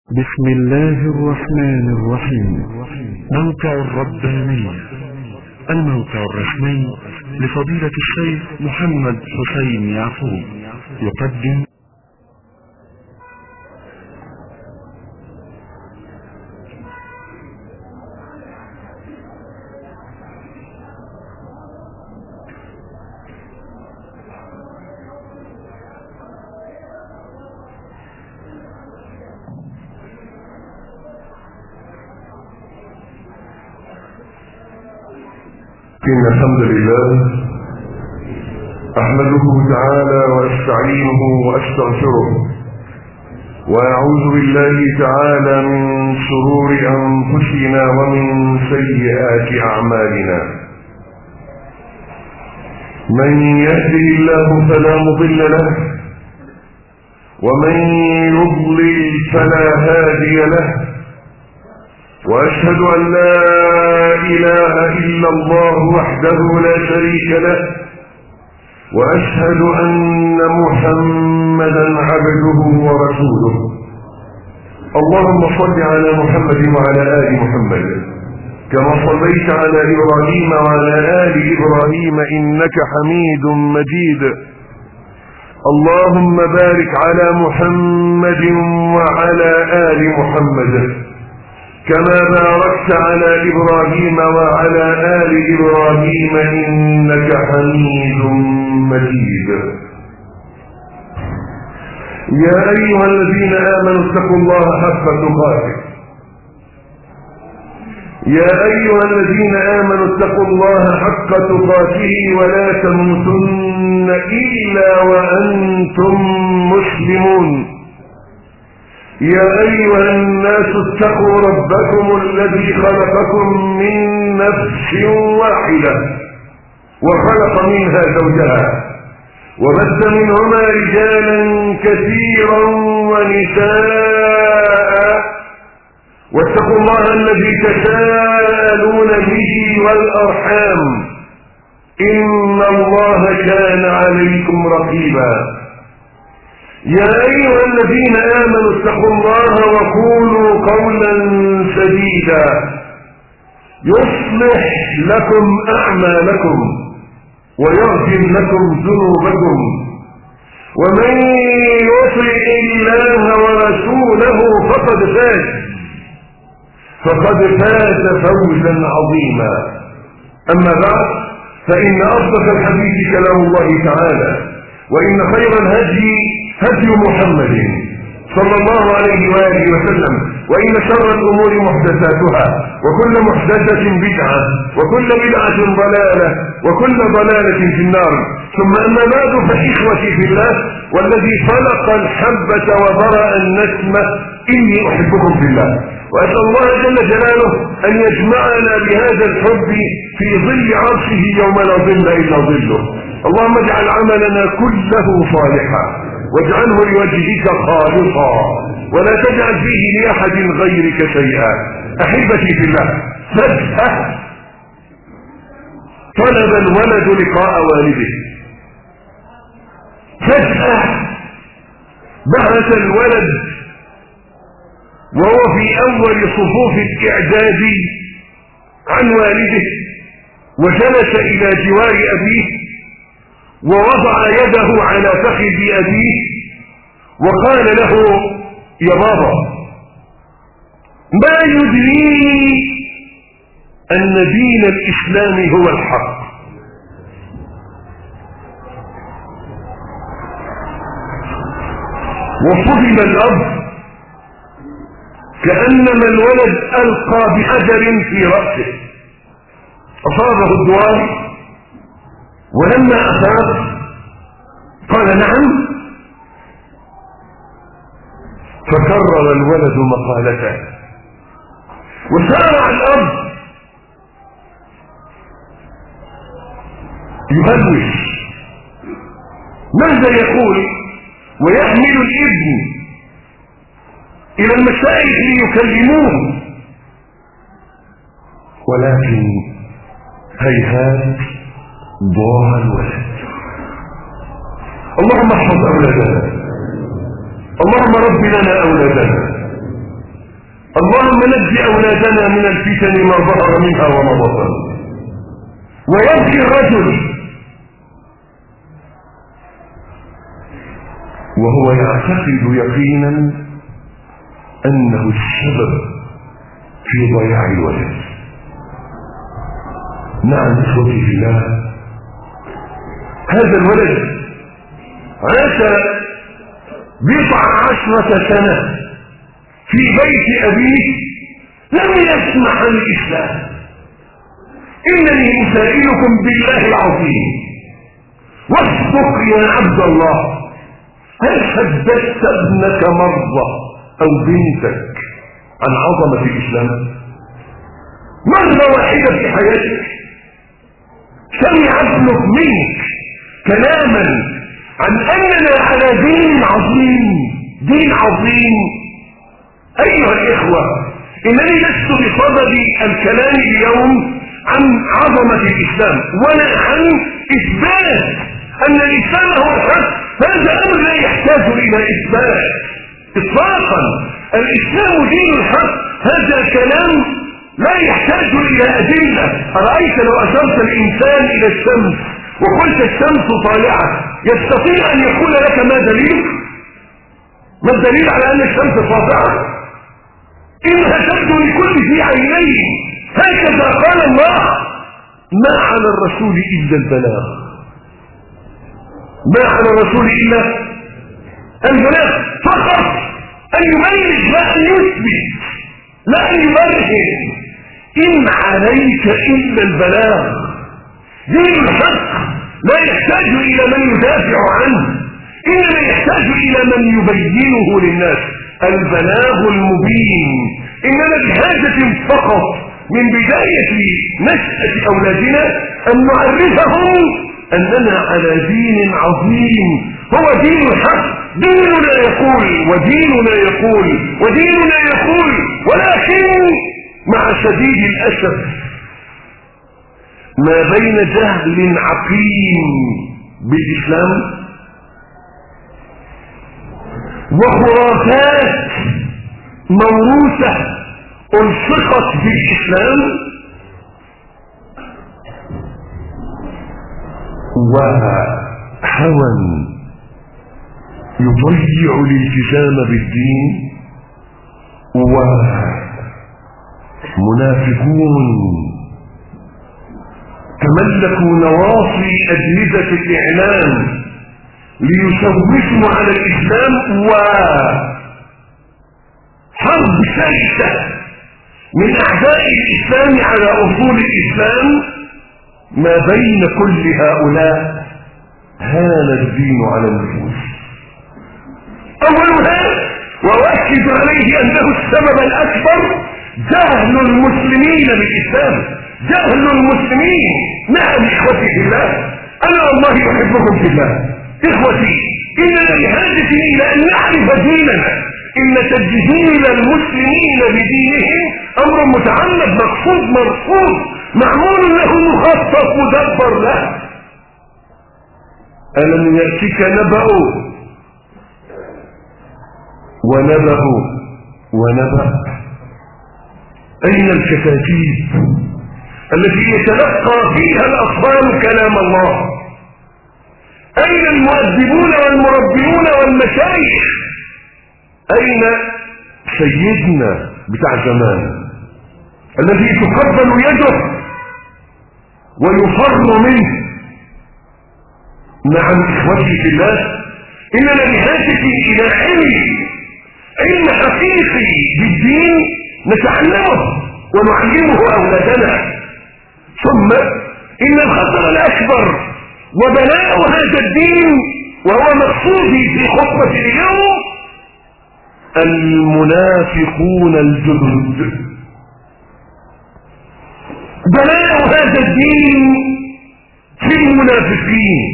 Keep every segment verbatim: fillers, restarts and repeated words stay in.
بسم الله الرحمن الرحيم. موقع الربانية، الموقع الرسمي لفضيلة الشيخ محمد حسين يعقوب، يقدم إن الحمد لله أحمده تعالى وأستعينه وأستغفره وأعوذ بالله تعالى من شرور أنفسنا ومن سيئات أعمالنا. من يهده الله فلا مضل له ومن يضلل فلا هادي له، وأشهد أن لا إله إلا الله وحده لا شريك له، وأشهد أن محمدا عبده ورسوله. اللهم صل على محمد وعلى آل محمد كما صليت على إبراهيم وعلى آل إبراهيم إنك حميد مجيد. اللهم بارك على محمد وعلى آل محمد كما باركت على إبراهيم وعلى آل إبراهيم إنك حميد مجيد. يا أيها الذين آمنوا اتقوا الله حق تقاته يا أيها الذين آمنوا اتقوا الله حق تقاته ولا تموتن إلا وأنتم مسلمون. يا أيها الناس اتقوا ربكم الذي خلقكم من نفس واحدة وخلق منها زوجها وبث منهما رجالا كثيرا ونساء، واتقوا الله الذي تساءلون به والأرحام إن الله كان عليكم رقيبا. يا أيها الذين آمنوا اتقوا الله وقولوا قولا سديدا يصلح لكم أعمالكم ويغفر لكم ذنوبكم، ومن يطع الله ورسوله فقد فاز فقد فاز فوزا عظيما. أما بعد، فإن أصدق الحديث كلام الله تعالى، وإن خير الهدي هدي محمد صلى الله عليه وآله وسلم، وإن شر الأمور محدثاتها، وكل محدثة بدعة، وكل بدعة ضلالة، وكل ضلالة في النار. ثم أما بعد، فإخوتي في الله والذي خلق الحبة وبرأ النسمة إني أحبكم في الله، وأسأل الله جل جلاله أن يجمعنا بهذا الحب في ظل عرشه يوم لا ظل إلا ظله. اللهم اجعل عملنا كله صالحا واجعله لوجهك خالصا ولا تجعل فيه لأحد غيرك شيئا. أحبتي في الله، فجأة طلب الولد لقاء والده، فجأة بعث الولد وهو في أول صفوف الإعداد عن والده وجلس إلى جوار أبيه ووضع يده على فخذ أبيه وقال له: يا بابا، ما يدريني أن دين الإسلام هو الحق؟ وصدم الأب كأنما الولد ألقى بحجر في رأسه، أصابه الدوار، ولما أفاق قال: نعم. فكرر الولد مقالته، وسارع الأب يهوش ماذا يقول، ويحمل الابن إلى المشايخ ليكلموه، ولكن هيهات ضاع الولد. اللهم احفظ أولادنا، اللهم رب لنا أولادنا، نجي أولادنا من الفتن ما ظهر منها وما بطن. ويبكي الرجل وهو يعتقد يقينا أنه السبب في ضياع الولد. نعم إخوتي في الله، هذا الولد عاش بضع عشرة سنة في بيت أبيه لم يسمع عن الإسلام. إنني أسائلكم بالله العظيم واصدق يا عبد الله، هل حدثت ابنك مرة أو بنتك عن عظمة الإسلام؟ مرة واحدة في حياتك سمع ابنك منك كلاما عن أننا على دين عظيم، دين عظيم؟ أيها الإخوة، إنني لست بصدد الكلام اليوم عن عظمة الإسلام ولا عن إثبات أن الإسلام هو الحق. هذا أمر لا يحتاج إلى إثبات إطلاقا. الإسلام دين الحق، هذا كلام لا يحتاج إلى أدلة. أرأيت لو أشرت الإنسان إلى الشمس وقلت الشمس طالعة، يستطيع أن يقول لك ما دليل؟ ما الدليل على أن الشمس طالعة؟ إنها تبدو لكل ذي عينين، هكذا قال الله. ما على الرسول إلا البلاغ، ما على الرسول إلا البلاغ فقط، أن يبلغ لا أن يثبت لا أن يبرهن. إن عليك إلا البلاغ. دين الحق لا يحتاج إلى من يدافع عنه، إنما يحتاج إلى من يبينه للناس. البلاغ المبين. إننا بحاجة فقط من بداية نشأة أولادنا أن نعرفهم أننا على دين عظيم، هو دين الحق. ديننا يقول وديننا يقول وديننا يقول، ولكن مع شديد الأسف ما بين جهل عقيم بالإسلام وخرافات موروثة ألصقت بالإسلام وهوى يضيع الالتزام بالدين ومنافقون تملكوا نواصي أجهزة الإعلام ليشوشوا على الإسلام، وحرب شرسة من أعداء الإسلام على أصول الإسلام. ما بين كل هؤلاء هان الدين على النفوس. أولها وأؤكد عليه أنه السبب الأكبر جهل المسلمين بالإسلام، جهل المسلمين. نعم إخوتي في الله، أنا والله أحبكم في الله. إخوتي، إننا بحاجة إلى أن نعرف ديننا. إن تجهيل المسلمين بدينهم أمر متعمد مقصود مرفوض معمول له مخطط مدبر له. ألم يأتك نبأ ونبأ ونبأ؟ أين الكتاتيب التي يتلقى فيها الأطفال كلام الله؟ أين المؤدبون والمربيون والمشايخ؟ أين سيدنا بتاع زمان الذي تقبل يده ويفر منه؟ نعم إخوتي في الله، إننا بحاجة إلى علم علم حقيقي بالدين نتعلمه ونعلمه أولادنا. ثم إن الخطر الأكبر وبلاء هذا الدين، وهو مقصودي في خطبة اليوم، المنافقون الجدد. بلاء هذا الدين في المنافقين،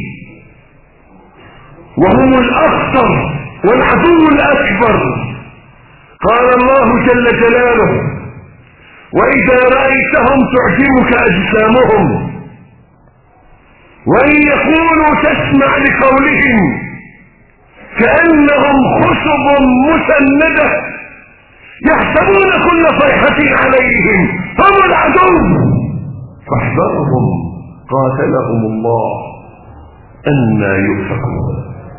وهم الأخطر والعدو الأكبر. قال الله جل جلاله: وإذا رأيتهم تعجبك أجسامهم وإن يقولوا تسمع لقولهم كأنهم خشب مسندة يحسبون كل صيحة عليهم هم العدو فاحذرهم قاتلهم الله أنى يؤفكون.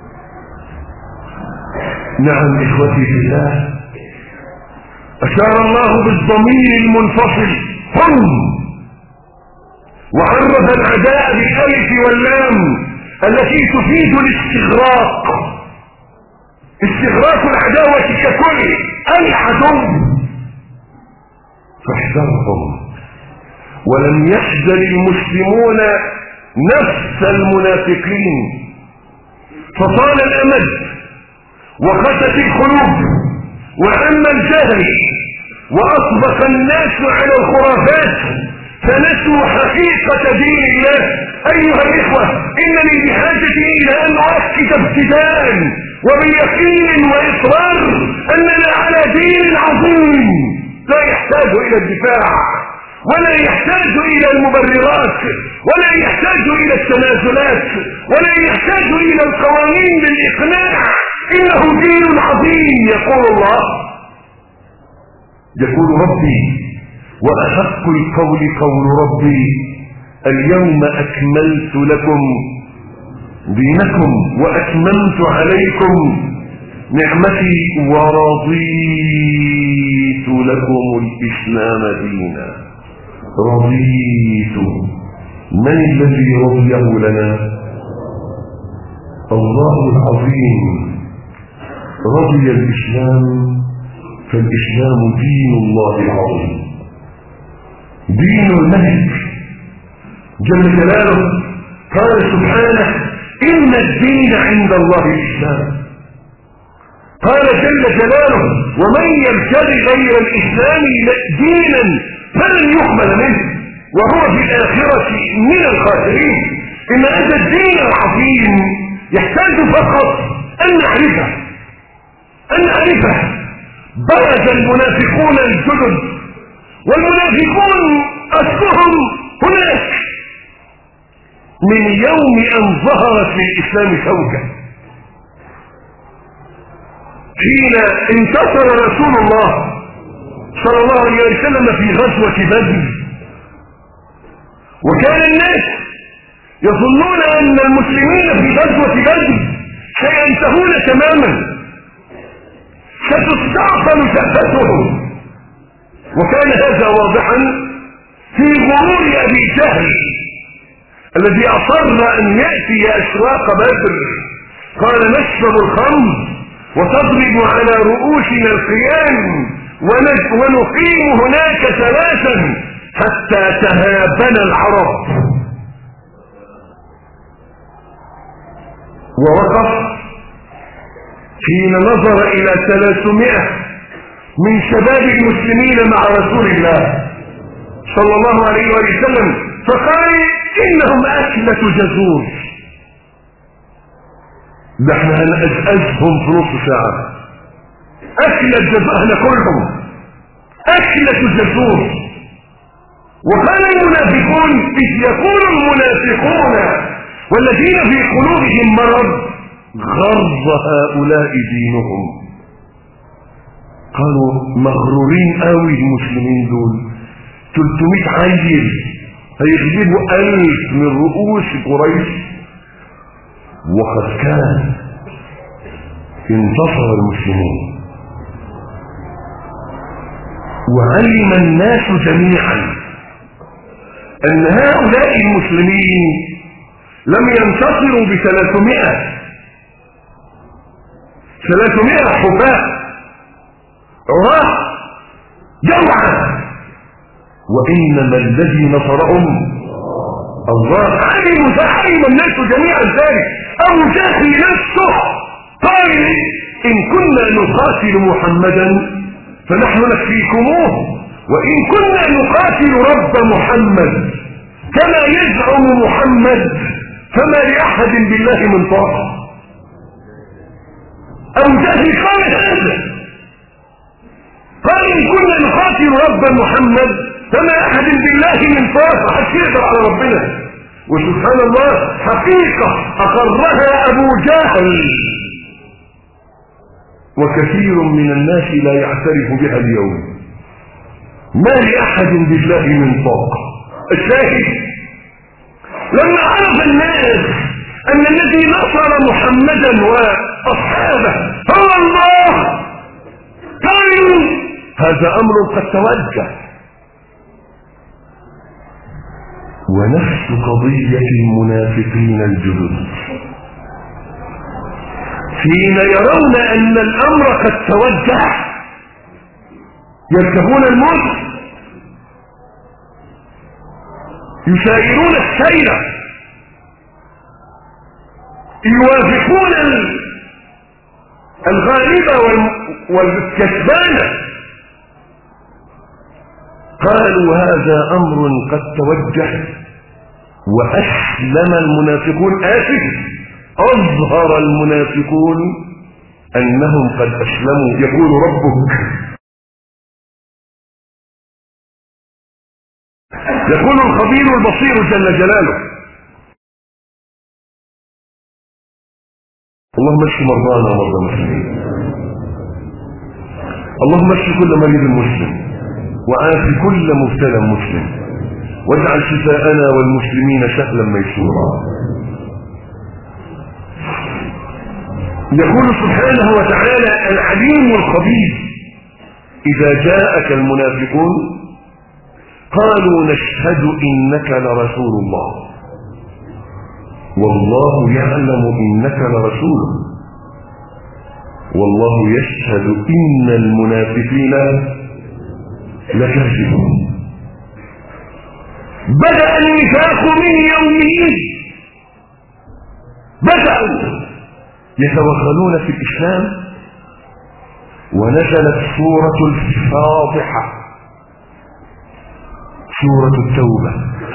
نعم إخوتي في الله، أشار الله بالضمير المنفصل هم، وعرف العداء بالألف واللام التي تفيد الاستغراق، استغراق العداوة ككل العدو فاحذرهم. ولم يحذر المسلمون نفس المنافقين فطال الأمد وقست القلوب وعم الجهل وأطبق الناس على الخرافات فنسوا حقيقة دين الله. أيها الإخوة، إنني بحاجة إلى أن أؤكد ابتداء وبيقين وإصرار أننا على دين عظيم لا يحتاج إلى الدفاع ولا يحتاج إلى المبررات ولا يحتاج إلى التنازلات ولا يحتاج إلى القوانين للإقناع. إنه دين عظيم. يقول الله، يقول ربي وأحق القول قول ربي اليوم أكملت لكم دينكم وأتممت عليكم نعمتي ورضيت لكم الإسلام دينا. رضيت، من الذي رضيه لنا؟ الله العظيم رضي الإسلام، فالإسلام دين الله العظيم، دين الملك جل جلاله. قال سبحانه إن الدين عند الله الإسلام. قال جل جلاله ومن يبتغي غير الإسلام دينا فلن يقبل منه وهو في الآخرة من الخاسرين. إن هذا الدين العظيم يحتاج فقط أن نعرفه أن نعرفه. برز المنافقون الجدد والمنافقون أصلهم هناك من يوم أن ظهرت للإسلام شوكة، حين انتصر رسول الله صلى الله عليه وسلم في غزوة بدر، وكان الناس يظنون أن المسلمين في غزوة بدر سينتهون تماما، ستستعصل شفتهم، وكان هذا واضحا في غرور أبي جهل الذي أصر أن يأتي أسواق بدر. قال نشرب الخمر وتضرب على رؤوسنا الخيام ونقيم هناك ثلاثا حتى تهابنا العرب. ووقف حين نظر إلى ثلاثمائة من شباب المسلمين مع رسول الله صلى الله عليه وسلم فقال إنهم أكلة جزور. نحن هنأزأزهم في نص ساعة. أكلة جزور، احنا كلهم أكلة جزور. وقال المنافقون إذ يقول المنافقون والذين في قلوبهم مرض غر هؤلاء دينهم. قالوا مغرورين قوي المسلمين دول، ثلاثمائة عيل هيغلبوا ألف من رؤوس قريش. وقد كان انتصر المسلمون وعلم الناس جميعا أن هؤلاء المسلمين لم ينتصروا بثلاثمائة ثلاثمائة حفاة عراة جوعا، وإنما الذي نصرهم الله. علم علم الناس جميعا ذلك. أبو جهل نفسه قال إن كنا نقاتل محمدا فنحن نكفيكموه، وإن كنا نقاتل رب محمد كما يزعم محمد فما لأحد بالله من طاقة. أبو جهل قال هذا، قال إن كنا نقاتل رب محمد فما أحد بالله من طاقة، حتى يقدر على ربنا. وسبحان الله حقيقة أقرها أبو جهل وكثير من الناس لا يعترف بها اليوم. ما لأحد بالله من طاقة. الشاهد لما عرف الناس أن الذي نصر محمدا وأصحابه هو الله قالوا هذا أمر قد توجه. ونفس قضية المنافقين الجدد حين يرون أن الأمر قد توجه يركبون الموت يسائرون السير يوافقون الغالب والكسبان. قالوا هذا أمر قد توجه. وأسلم المنافقون آسف أظهر المنافقون أنهم قد أسلموا. يقول ربك يقول الخبير البصير جل جلاله اللهم اشف مرضانا ومرضى المسلمين. اللهم اشف كل مريض مسلم وعاف كل مبتلى مسلم واجعل شفاءنا والمسلمين سهلا ميسورا. يقول سبحانه وتعالى العليم الخبير إذا جاءك المنافقون قالوا نشهد إنك لرسول الله والله يعلم إنك لرسوله والله يشهد إن المنافقين لكاذبون. بدأ النفاق من يومه بدأوا يتوغلون في الإسلام ونزلت سورة الفاضحة سورة التوبة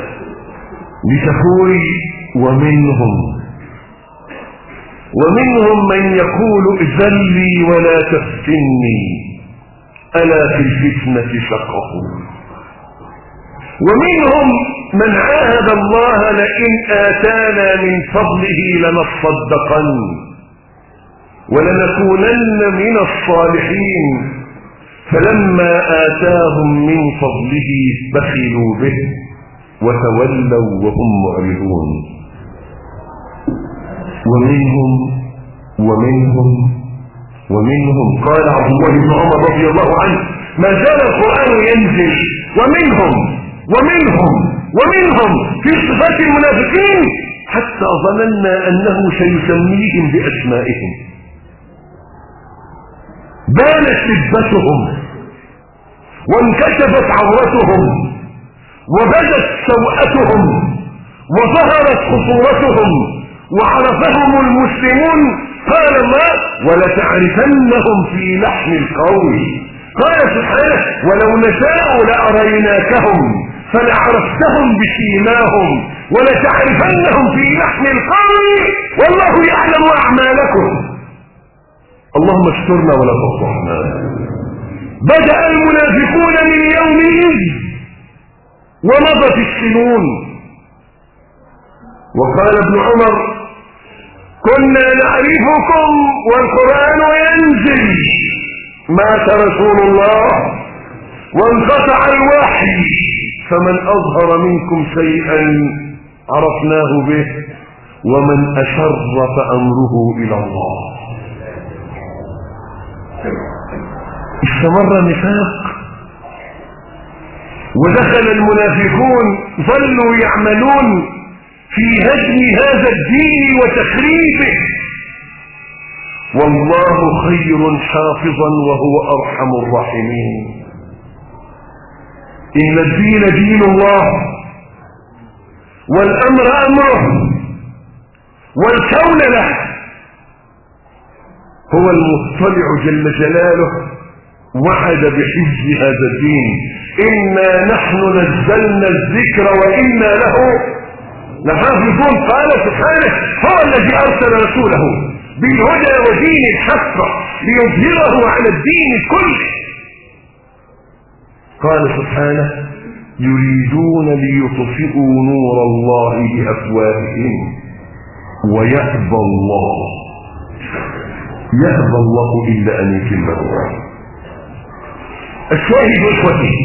لتقول ومنهم ومنهم من يقول ائذن لي ولا تفتني ألا في الفتنة سقطوا ومنهم من عاهد الله لئن آتانا من فضله لنصدقن ولنكونن من الصالحين فلما آتاهم من فضله بخلوا به وتولوا وهم معرضون. ومنهم ومنهم ومنهم قال عبد الله بن عمر رضي الله عنه ما زال القرآن ينزل ومنهم ومنهم ومنهم في صفات المنافقين حتى ظننا أنه سيسميهم بأسمائهم. بانت شدتهم وانكشفت عورتهم وبدت سوءتهم وظهرت خطورتهم وعرفهم المسلمون. قال الله ولتعرفنهم في لحن القول. قال سبحانه ولو نشاء لأريناكهم فلعرفتهم بسيماهم ولتعرفنهم في لحن القول والله يعلم أعمالكم. اللهم استرنا ولا تفضحنا. بدأ المنافقون من يومئذ ومضت السنون. وقال ابن عمر كنا نعرفكم والقرآن ينزل مات رسول الله وانقطع الوحي فمن أظهر منكم شيئا عرفناه به ومن أشر فأمره إلى الله. استمر النفاق ودخل المنافقون ظلوا يعملون في هدم هذا الدين وتخريبه والله خير حافظا وهو أرحم الراحمين. إن الدين دين الله والأمر أمره والكون له. هو المطلع جل جلاله وعد بحفظ هذا الدين إنا نحن نزلنا الذكر وإنا له لحافظون. قال سبحانه هو الذي أرسل رسوله بالهدى ودين الحق ليظهره على الدين كله. قال سبحانه يريدون ليطفئوا نور الله بأفواههم ويأبى الله. يأبى الله إلا أن يتمه. الشاهد إخوتي،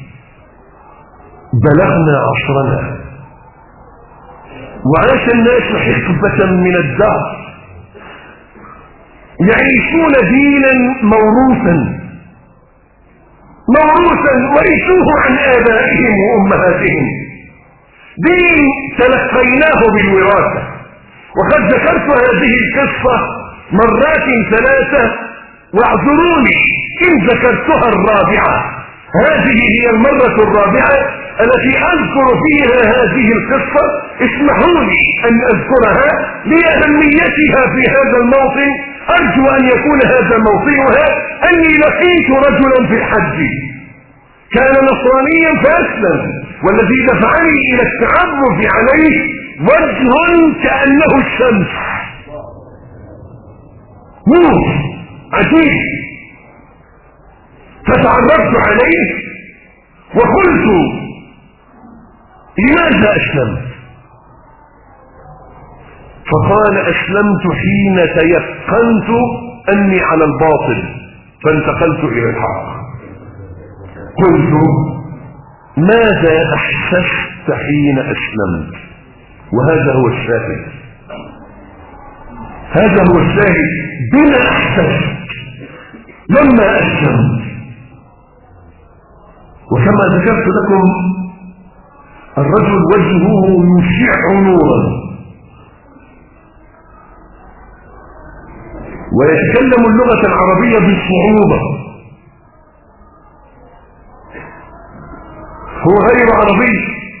بلغنا عصرنا وعاش الناس حقبة من الدهر يعيشون دينا موروثا موروثا ورثوه عن آبائهم وأمهاتهم، دين تلقيناه بالوراثة. وقد ذكرت هذه القصة مرات ثلاثة واعذروني إن ذكرتها الرابعة. هذه هي المرة الرابعة التي أذكر فيها هذه القصة. اسمحوا لي أن أذكرها لأهميتها في هذا الموطن. أرجو أن يكون هذا موطنها. أني لقيت رجلا في الحج كان نصرانيا فأسلم، والذي دفعني إلى التعرف عليه وجه كأنه الشمس، نور عجيب. فتعرفت عليه وقلت لماذا أسلمت؟ فقال أسلمت حين تيقنت أني على الباطل فانتقلت إلى الحق. قلت ماذا أحسست حين أسلمت؟ وهذا هو الشاهد، هذا هو الشاهد. بما أحسست لما أسلمت؟ وكما ذكرت لكم الرجل وجهه يشع نورا ويتكلم اللغة العربية بصعوبة، هو غير عربي.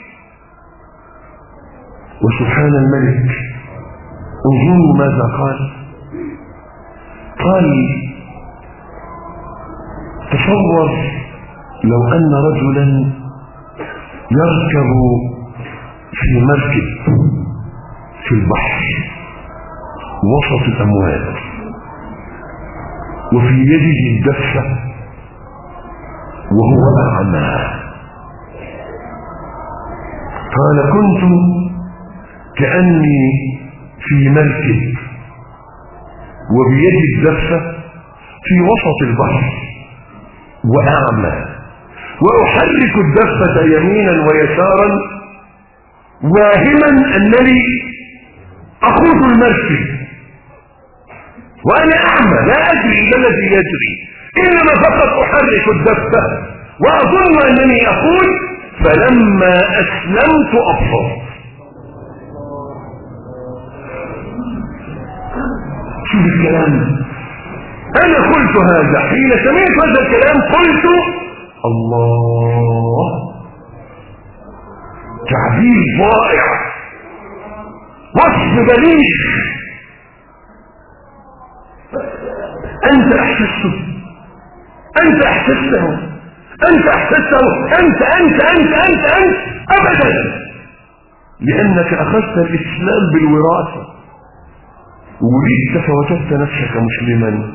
وسبحان الملك انظروا ماذا قال. قال تصور لو أن رجلا يركب في مركب في البحر وسط الأمواج وفي يده الدفة وهو أعمى. قال كنت كأني في مركب وبيدي الدفة في وسط البحر وأعمى، وأحرك الدفة يمينا ويسارا واهما أنني أخوض المركب وأنا أعمى لا أدري ما الذي يجري، إنما فقط أحرك الدفة وأظن أنني أقول. فلما أسلمت أبصرت. شوف الكلام، أنا قلت هذا حين سمعت هذا الكلام قلت الله، تعبير رائع، وصف بليغ. أنت أحسسته، أنت أحسسته، أنت أحسسته، أنت أنت أنت أنت أنت أبدا، لأنك أخذت الإسلام بالوراثة ولدت فوجدت نفسك مسلما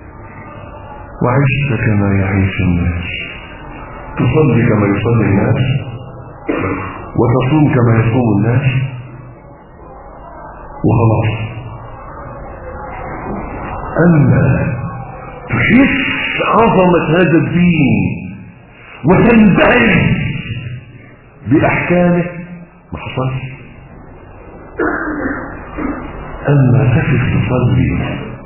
وعشت كما يعيش الناس، تصلي كما يصلي الناس وتصوم كما يصوم الناس وخلاص. أما تحس عظمة هذا الدين وتنبهر بأحكامه ما حصلش. أما تقف تصلي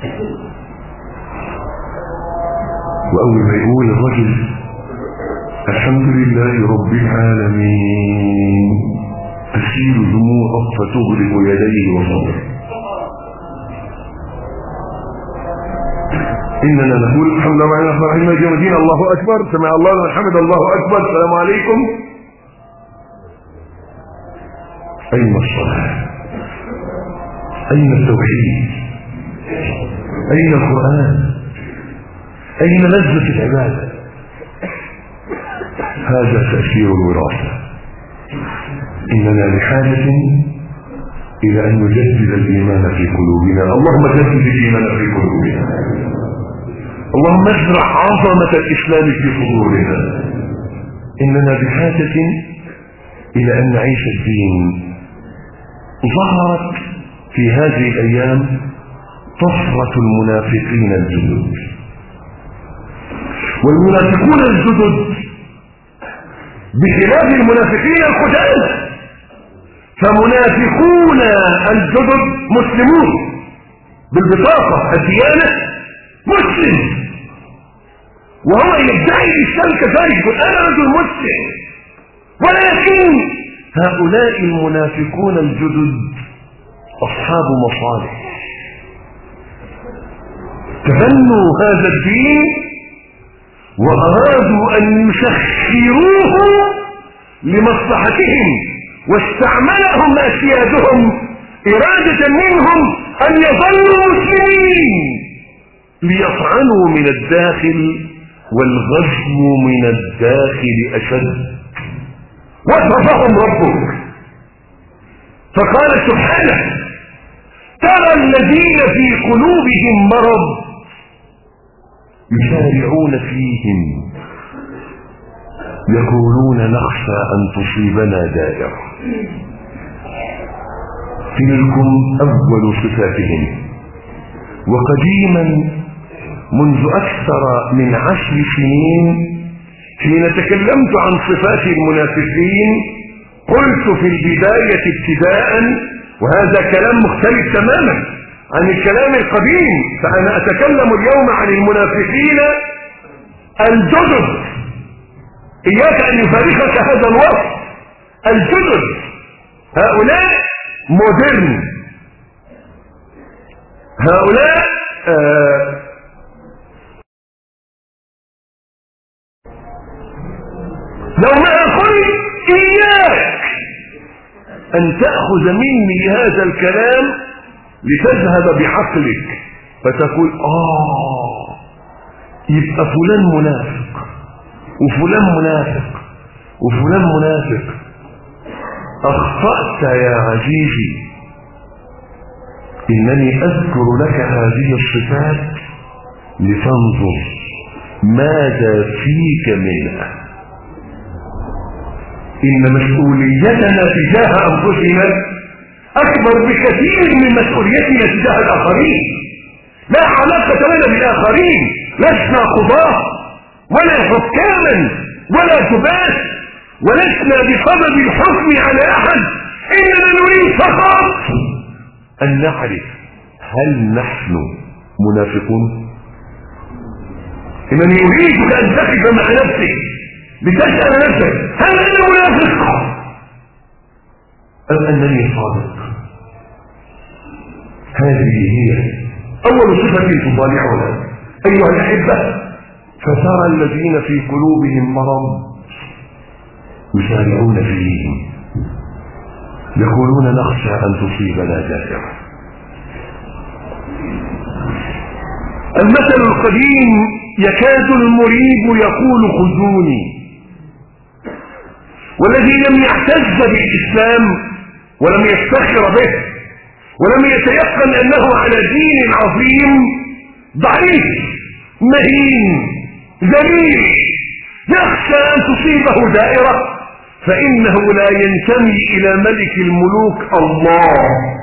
وأول ما يقول الرجل الحمد لله رب العالمين تسيل دموعه فتغرق يديه وصدره. إننا نقول الحمد لله الرحمن الرحيم مالك يوم الدين، الله أكبر، سمع الله لمن حمده، الله أكبر، السلام عليكم. أين الصلاة؟ أين التوحيد؟ أين القرآن؟ أين لذة العبادة؟ هذا تأثير الوراثة. إننا بحاجة إلى أن نجدد الإيمان في قلوبنا. اللهم جدد الإيمان في قلوبنا، اللهم ازرع عظمة الإسلام في صدورنا. إننا بحاجة إلى أن نعيش الدين. ظهرت في هذه الأيام طفرة المنافقين الجدد. والمنافقون الجدد بخلاف المنافقين القدامى، فمنافقون الجدد مسلمون بالبطاقة الديانة، مسلم وهو يدعي الإسلام كذلك، يقول أنا رجل مسلم، ولكن هؤلاء المنافقون الجدد أصحاب مصالح، تبنوا هذا الدين وأرادوا أن يسخروه لمصلحتهم، واستعملهم أسيادهم إرادة منهم أن يظلوا مسلمين ليطعنوا من الداخل، والغزو من الداخل أشد. وصفهم ربك فقال سبحانه: ترى الذين في قلوبهم مرض يسارعون فيهم يقولون نخشى أن تصيبنا دائرة. تلكم أول صفاتهم. وقديما منذ أكثر من عشر سنين حين تكلمت عن صفات المنافقين قلت في البداية ابتداء، وهذا كلام مختلف تماما عن الكلام القديم، فأنا أتكلم اليوم عن المنافقين الجدد. إياك أن يفارقك هذا الوصف، الجدد. هؤلاء مودرن، هؤلاء آه لو ما قلت إياك أن تأخذ مني هذا الكلام لتذهب بعقلك فتقول آه يبقى فلان منافق وفلان منافق وفلان منافق. أخطأت يا عزيزي، إنني أذكر لك هذه الصفات لتنظر ماذا فيك منها. إن مسؤوليتنا تجاه أنفسنا أكبر بكثير من مسؤوليتنا تجاه الآخرين. لا علاقة لنا بالآخرين، لسنا قضاة ولا حكاما ولا جباس، ولسنا بصدد الحكم على أحد، إننا نريد فقط أن نعرف هل نحن منافقون. إنني أريدك أن تقف مع نفسك لتسأل نفسك هل أنا منافق أم أنني صادق. هذه هي أول صفة تطالعنا أيها الأحبة. فترى الذين في قلوبهم مرض يسارعون فيهم يقولون نخشى أن تصيبنا دائرة. المثل القديم يكاد المريب يقول خذوني. والذي لم يعتز بالإسلام ولم يفتخر به ولم يتيقن أنه على دين عظيم ضعيف مهين ذليل يخشى أن تصيبه دائرة، فإنه لا ينتمي إلى ملك الملوك الله،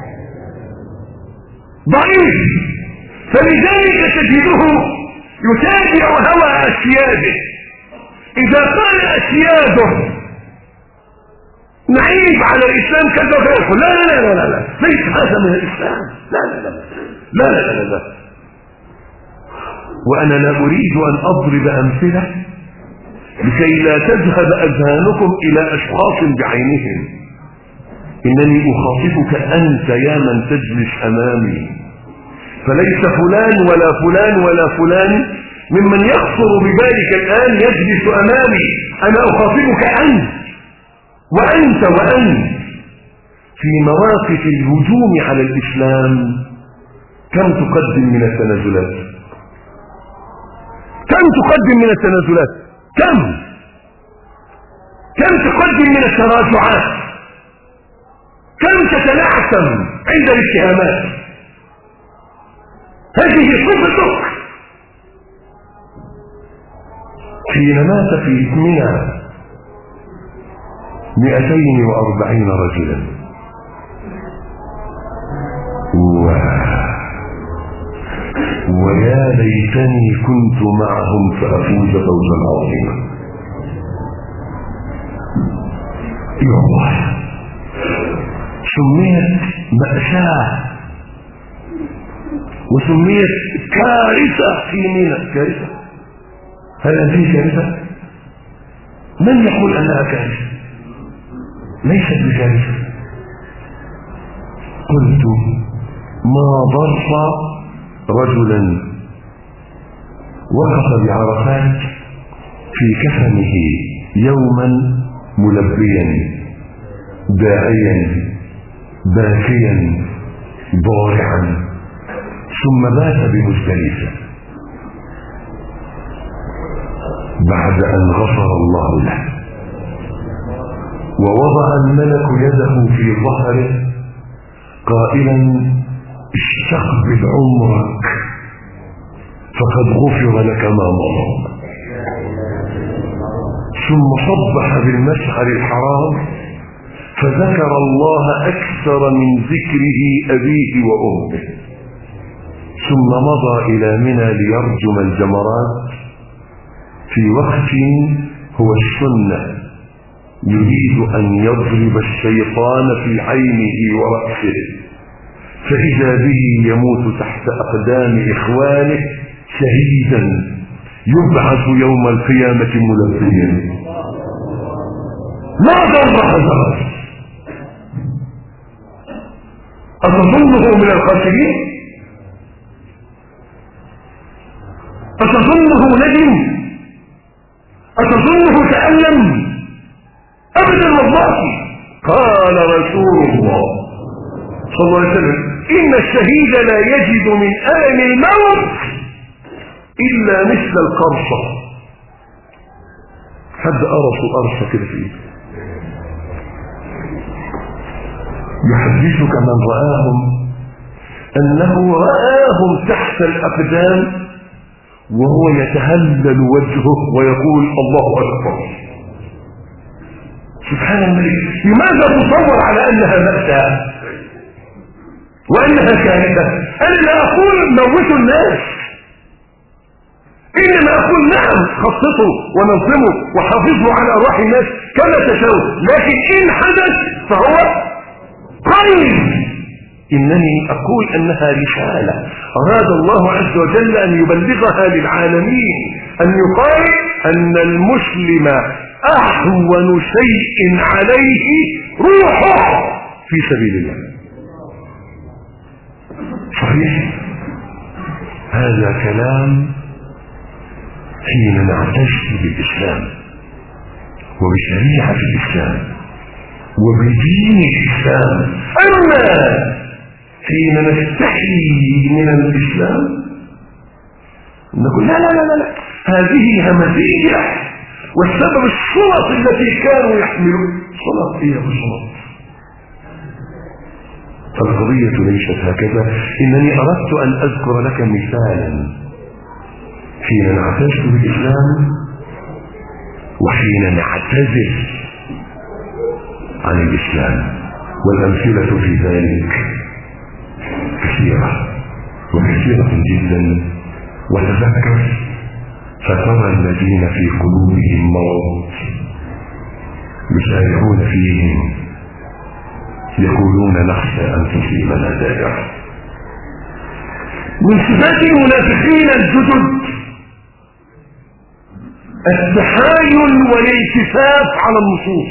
ضعيف. فلذلك تجده يتابع هوى أسياده. إذا قال أسياده نعيب على الإسلام كذا فيقول لا لا لا لا لا ليس هذا من الإسلام، لا لا لا لا لا لا لا. وأنا لا أريد أن أضرب أمثلة لكي لا تذهب أذهانكم إلى أشخاص بعينهم. إنني أخاطبك أنت يا من تجلس أمامي، فليس فلان ولا فلان ولا فلان ممن يخطر ببالك الآن يجلس أمامي. أنا أخاطبك أنت وأنت وأنت. في مواقف الهجوم على الإسلام كم تقدم من التنازلات؟ كم تقدم من التنازلات؟ كم كم تقدم من التراجعات؟ كم تتلعثم عند الاتهامات؟ هذه صفتك. حين مات في منى مئتين وأربعين رجلا ويا ليتني كنت معهم فأفوز فوزا عظيما. يا الله، سميت مأساة وسميت كارثة في منى. كارثة؟ هل هذه كارثة؟ من يقول أنها كارثة؟ ليست بكارثة. قلت ما ضر رجلا وقف بعرفات في كفنه يوما ملبيا داعيا باكيا ضارعا ثم بات بمزدلفة بعد أن غفر الله له ووضع الملك يده في ظهره قائلا استقبل عمرك فقد غفر لك ما مضى. ثم صبح بالمشعر الحرام فذكر الله أكثر من ذكره أبيه وأمه، ثم مضى إلى منى ليرجم الجمرات في وقت هو السنة يريد أن يضرب الشيطان في عينه ورأسه، فإذا به يموت تحت أقدام إخوانه شهيدا يبعث يوم القيامة ملبيا. ما ضر هذا؟ أتظنه من الخاسرين؟ أتظنه ندم؟ أتظنه تألم؟ أبدا والله. قال رسول الله صلى الله عليه وسلم إن الشهيد لا يجد من ألم الموت إلا مثل القرصة. حد أرص أرصة كده فيه. يحدثك من رآهم أنه رآهم تحت الأقدام وهو يتهلل وجهه ويقول الله أكبر. سبحان الملك. لماذا تصور على أنها مأساة وأنها كارثة؟ أنا لا أقول موتوا الناس، إنما أقول نعم خصصوا ونظموا وحافظوا على أرواح الناس كما تشاءوا، لكن إن حدث فهو قيد. إنني أقول أنها رسالة أراد الله عز وجل أن يبلغها للعالمين، أن يقال أن المسلم أهون شيء عليه روحه في سبيل الله. صحيح هذا كلام حين نعتز بالإسلام وبشريعة الإسلام وبدين الإسلام. أما حين نستحي من الإسلام نقول لا لا لا لا هذه همزية، والسبب الصلة التي كانوا يحملون صلة هي بالصلة. فالقضية ليست هكذا. إنني أردت أن أذكر لك مثالا حين نعتز بالإسلام وحين نعتذر عن الإسلام، والأمثلة في ذلك كثيرة وكثيرة جدا. وتذكر فترى الذين في قلوبهم مرض يسارعون فيهم يقولون نخشى أن تصيبنا دائرة. من صفات المنافقين الجدد التحايل والالتفاف على النصوص.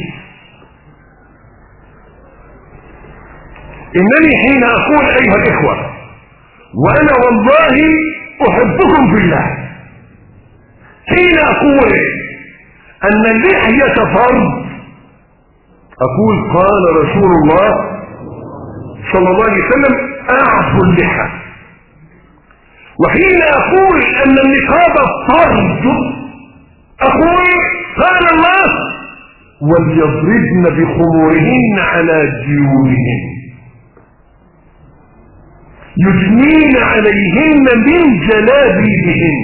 إنني حين أقول أيها الإخوة وأنا والله أحبكم في الله، حين أقول أن اللحية فرض أقول قال رسول الله صلى الله عليه وسلم أعفوا اللحى. وحين أقول أن النقاب فرض أقول قال الله وليضربن بخمورهن على جيوبهن يثنين عليهن من جلابيبهن.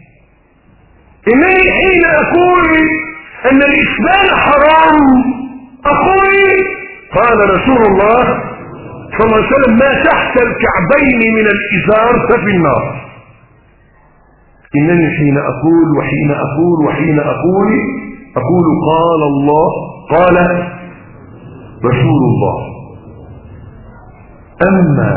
إنني حين أقول أن الإسلام حرام أقول قال رسول الله صلى الله عليه وسلم ما تحت الكعبين من الإزار ففي النار. إنني حين أقول وحين أقول وحين أقول أقول قال الله قال رسول الله. أما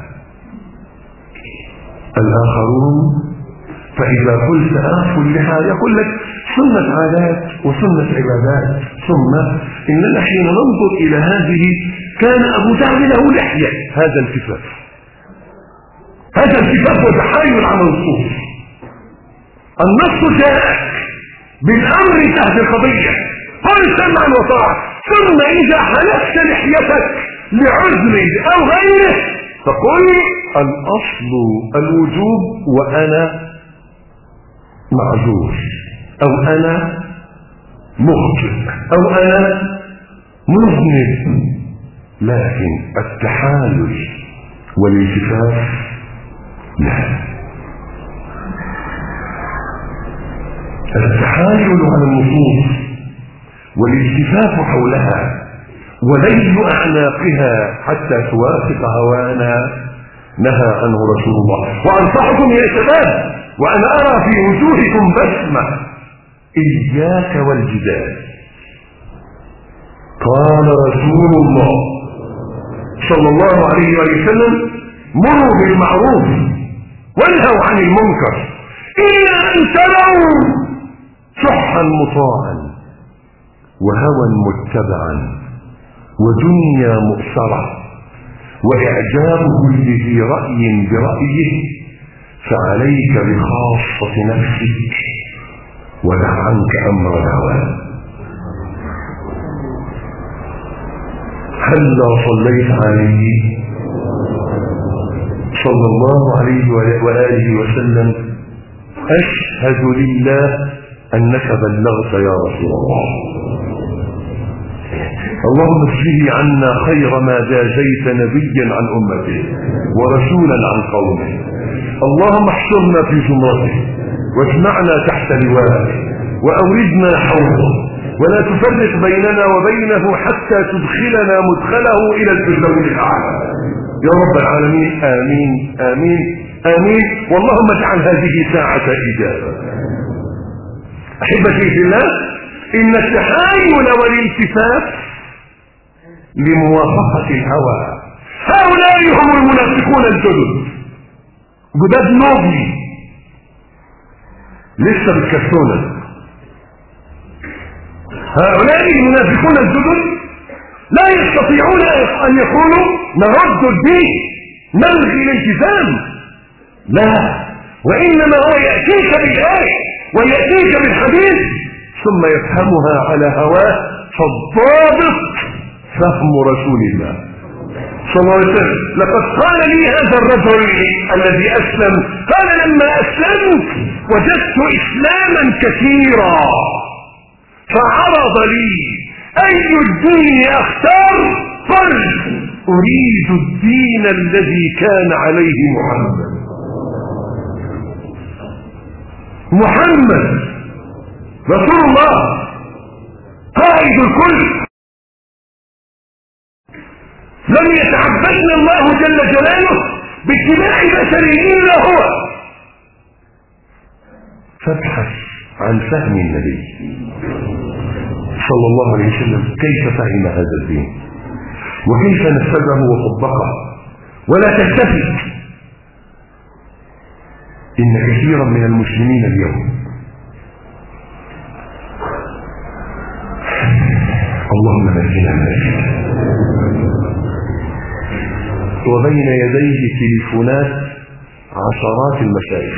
الآخرون فإذا قلت آف لها يقول لك سنة عادات وسنة عبادات. ثم إننا حين ننظر إلى هذه كان أبو جهل له لحية. هذا التفاف هذا التفاف وتحايل على النصوص. النص جاءك بالأمر تحت القضية قل سمعا وطاعة، ثم إذا حلفت لحيتك لعذر أو غيره فقل الأصل الوجوب وأنا معذور أو أنا مخطئ أو أنا مذنب. لكن التحايل والالتفاف لا. التحايل على النصوص والالتفاف حولها وليل أعناقها حتى توافق هوانا نهى عنه رسول الله. وأنصحكم يا شباب وأنا أرى في وجوهكم بسمة إياك والجدال. قال رسول الله صلى الله عليه وسلم مروا بالمعروف وانهوا عن المنكر إلا أن تروا شحا مطاعا وهوى متبعا ودنيا مؤثرة وإعجاب كل ذي رأي برأيه فعليك بخاصة نفسك ودع عنك أمر الهوى. هلا صليت عليه صلى الله عليه وآله وسلم أشهد لله أنك بلغت يا رسول الله. اللهم اجزه عنا خير ما جازيت نبيا عن أمته ورسولا عن قومه. اللهم احشرنا في زمرته واجمعنا تحت لوائه وأوردنا حوضه ولا تفرق بيننا وبينه حتى تدخلنا مدخله إلى الفردوس الأعلى يا رب العالمين. آمين آمين آمين. واللهم اجعل هذه ساعة إجابة. أحبتي في الله، إن التحايل والالتفات لموافقة الهوى. هؤلاء هم المنافقون الجدد جداد نوبي لسه بالكرتونة. هؤلاء المنافقون الجدد لا يستطيعون أن يقولوا نرد الدين نلغي الالتزام، لا، وإنما هو يأتيك بالآية ويأتيك بالحديث ثم يفهمها على هواه. فالضابط فهم رسول الله صلى الله عليه وسلم. لقد قال لي هذا الرجل الذي أسلم، قال لما أسلمت وجدت إسلاما كثيرا فعرض لي أي الدين أختار؟ قل أريد الدين الذي كان عليه محمد. محمد رسول الله قائد الكل، لم يتعبدنا الله جل جلاله باتباع بشر إلا هو. فابحث عن فهم النبي صلى الله عليه وسلم كيف فهم هذا الدين وكيف نفذه وطبقه، ولا تلتفت. إن كثيرا من المسلمين اليوم اللهم نجنا من الفتن وبين يديه تليفونات عشرات المشايخ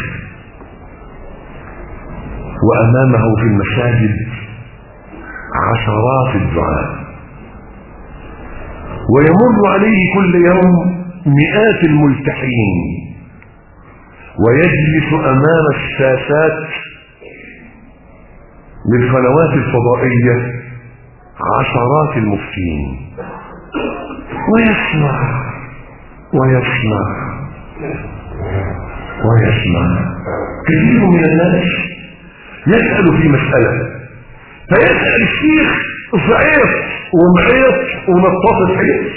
وأمامه في المساجد عشرات الدعاء، ويمر عليه كل يوم مئات الملتحين، ويجلس أمام الشاشات للقنوات الفضائية عشرات المفتين ويسمع ويسمع ويسمع. كثير من الناس يسأل في مسألة فيسأل الشيخ ضعيف ومعيط ومطاط حيث،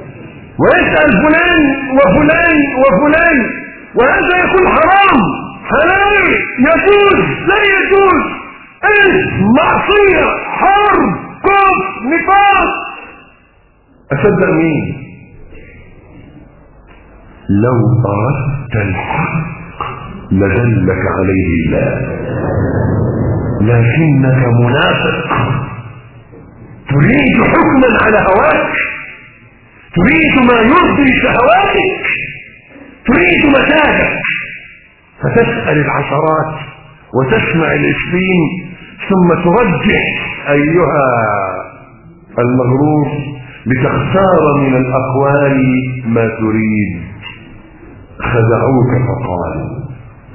ويسأل فلان وفلان وفلان، وهذا يكون حرام حلال يجوز لا يجوز، ايه معصية حرب كفر نفاق، اصدق مين؟ لو اردت الحق لدلك عليه الله، لكنك منافق تريد حكما على هواك، تريد ما يرضي شهواتك، تريد مزاجك، فتسأل العشرات وتسمع العشرين ثم ترجح أيها المغرور لتختار من الأقوال ما تريد. خدعوك فقال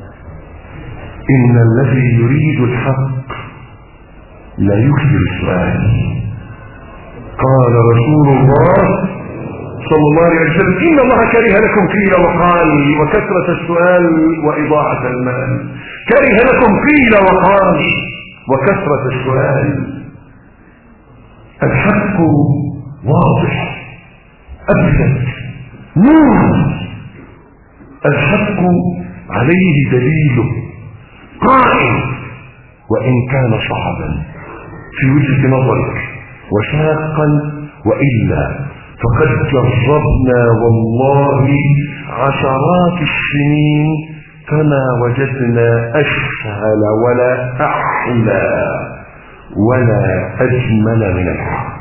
إن الذي يريد الحق لا يكثر السؤال. قال رسول الله صلى الله عليه وسلم إن الله كره لكم قيل وقال وكثرة السؤال وإضاعة المال. كره لكم قيل وقال وكثرة السؤال. الحق واضح أبسط نور، الحق عليه دليله قائم وإن كان صعبا في وجهة نظرك وشاقا، وإلا فقد جربنا والله عشرات السنين فما وجدنا أسهل ولا أحلى ولا أجمل من الحق.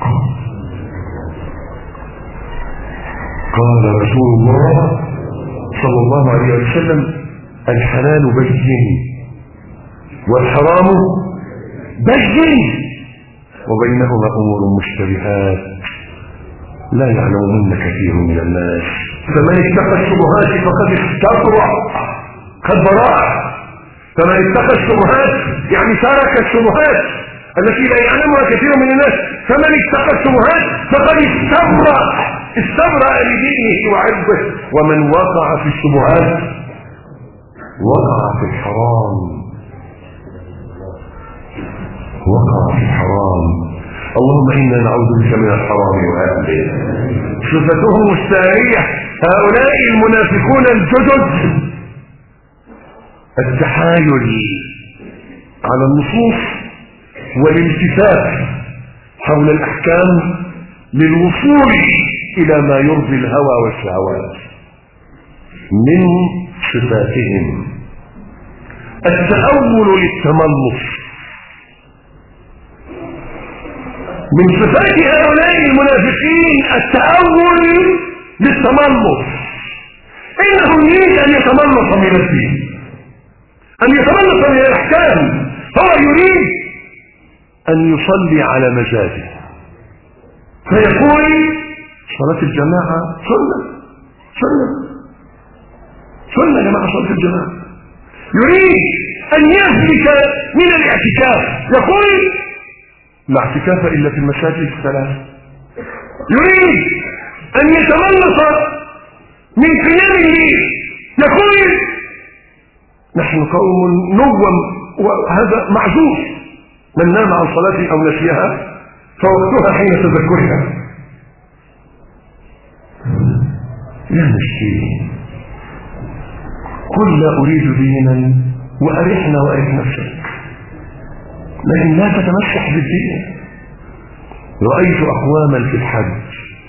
قال رسول الله صلى الله عليه وسلم الحلال بين والحرام بين وبينهما أمور مشتبهات لا يعلمهن كثير من الناس، فمن اتقى الشبهات فقد استبرأ قد براء. فمن اتقى الشبهات يعني ترك الشبهات التي لا يعلمها كثير من الناس، فمن اتقى الشبهات فقد استبرأ استبرأ لدينه وعرضه. ومن وقع في الشبهات وقع في الحرام وقع في الحرام. اللهم إنا نعوذ بك من الحرام وأهله. صفتهم الثانية هؤلاء المنافقون الجدد التحايل على النصوص والالتفات حول الأحكام للوصول إلى ما يرضي الهوى والشهوات. من صفاتهم التأول للتملص. من صفات هؤلاء المنافقين التأول للتملص. إنه يريد أن يتملص من الدين، أن يتملص من الأحكام. هو يريد أن يصلي على مزاجه فيقول صلاة الجماعة سنة سنة سنة يا جماعة صلاة الجماعة. يريد أن يهلك من الاعتكاف يقول لا اعتكاف إلا في المساجد الثلاث. يريد أن يتملص من قيام الليل يقول نحن قوم نوم وهذا معذور، من نام عن صلاته أو نسيها فوقتها حين تذكرها. يا مسكين قل لا أريد دينا وأرحنا وأرح نفسك، لكن لا تتمسح بالدين. رأيت أقواما في الحج،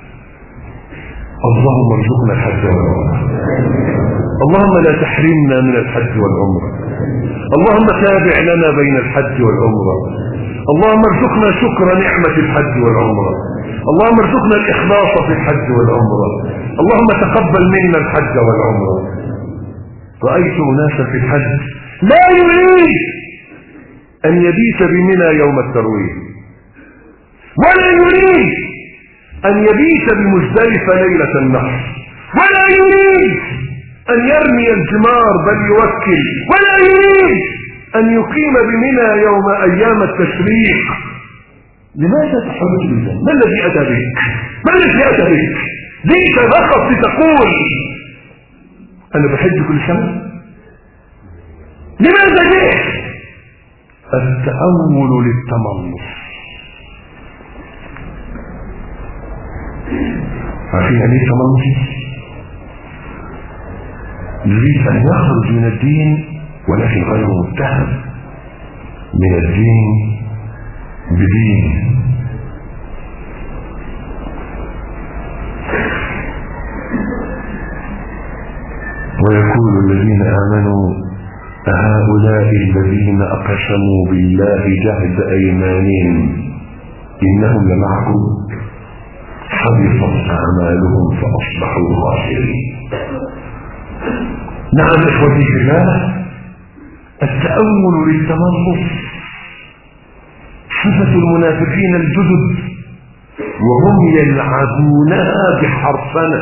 اللهم ارزقنا الحج والعمرة، اللهم لا تحرمنا من الحج والعمرة، اللهم تابع لنا بين الحج والعمرة، اللهم ارزقنا شكر نعمة الحج والعمرة، اللهم ارزقنا الإخلاص في الحج والعمرة، اللهم تقبل منا الحج والعمرة. رأيت أناسا في الحج لا يريد أن يبيت بمنى يوم الترويح، ولا يريد أن يبيت بمزدلفة ليلة النحر، ولا يريد أن يرمي الجمار بل يوكل، ولا يريد أن يقيم بمنى يوم أيام التشريق. لماذا تحرج بذلك؟ ما الذي أتى بك؟ ما الذي أتى بك؟ جئت فقط لتقول أنا بحج كل سنة؟ لماذا جئت؟ التأول للتملص. عارفين يعني ايه تملص؟ يريد أن يخرج من الدين ولكن غير متهم من الدين بدين. ويقول الذين آمنوا هؤلاء الذين أقسموا بالله جهد أيمانهم إنهم لمعكم حبطت أعمالهم فأصبحوا خاسرين. نعم إخوتي في الله، التأول للتمرس صفة المنافقين الجدد، وهم يلعبونها بحرفنة،